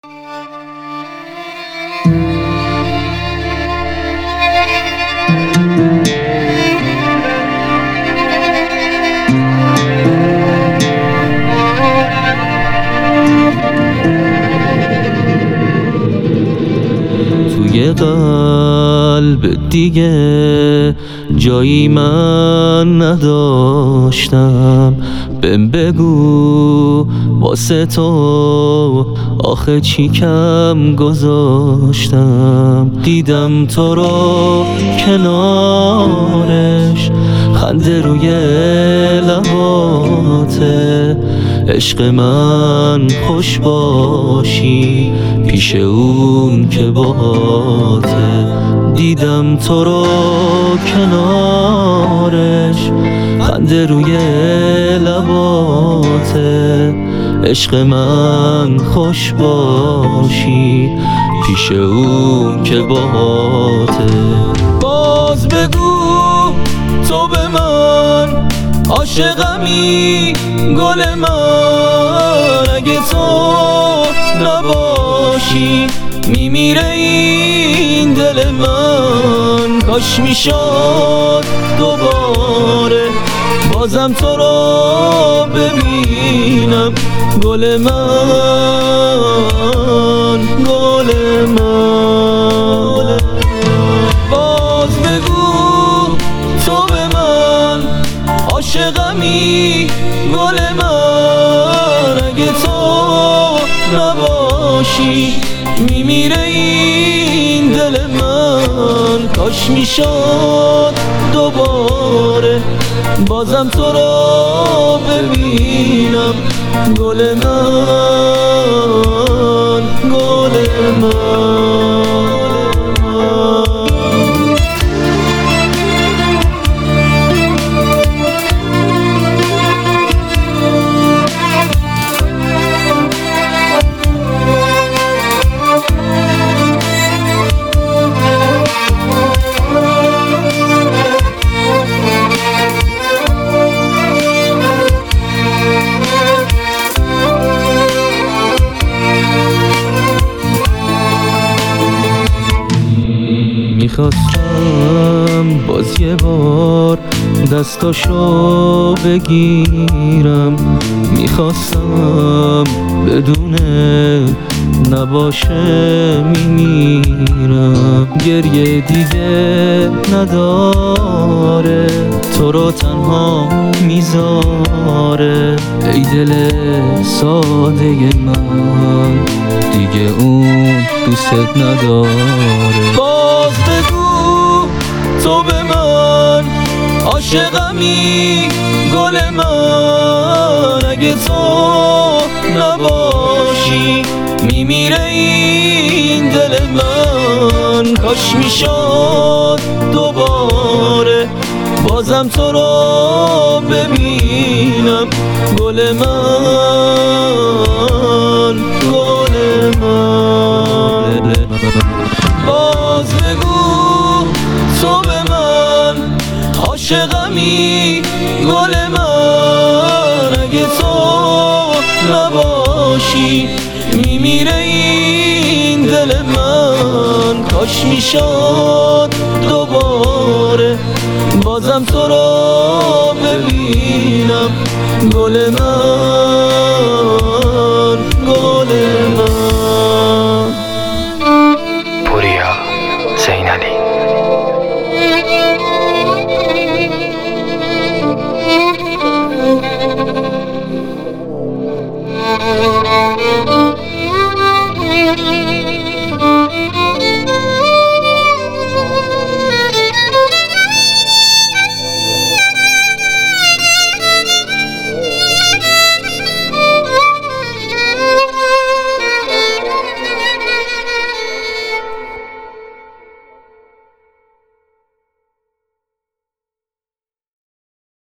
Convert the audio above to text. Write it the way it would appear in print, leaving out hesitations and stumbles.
توی قلب دیگه جایی من نداشتم، بهم بگو واسه تو آخه چی کم گذاشتم. دیدم تو رو کنارش، خنده روی لباته، عشق من خوش باشی پیش اون که باهاته. دیدم تو رو کنارش، خنده روی لباته، عشق من خوش باشی پیش اون که باهاته. باز بگو تو به من عاشقمی گل من، اگه تو نباشی میمیره این دل من. کاش میشد دوباره بازم تو رو ببینم گل من، گل من. باز بگو تو به من عاشقمی گل من، اگه تو نباشی میمیره این دل من. کاش میشد دوباره بازم تو رو ببینم گل من، گل من. میخواستم باز یه بار دستاشو بگیرم، میخواستم بدونه نباشه میمیرم. گریه دیگه نداره، تو رو تنها میذاره. ای دل ساده من دیگه اون دوست نداره. باز بگو تو به من عاشقمی گل من، اگه تو نباشی میمیره این دل من. کاش میشد دوباره بازم تو رو ببینم گل من، گل من. باز بگو تو به من عاشقمی گل من، اگه تو نباشی میمیره این دل من. کاش میشد دوباره بازم تو رو ببینم گل من.